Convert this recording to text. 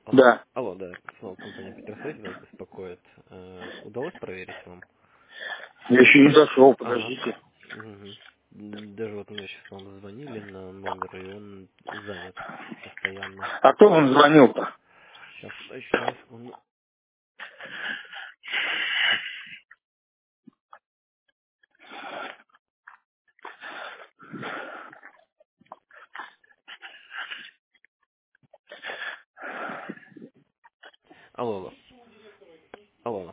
Алло, Да. алло, да, снова компания Петросвязь вас беспокоит. Удалось проверить вам? Я еще не зашел, Ага. подождите. Мгм. Даже вот мне сейчас вам звонили на номер, и он занят постоянно. А кто вам звонил-то? Сейчас, еще одну секунду. Алло, алло. Алло.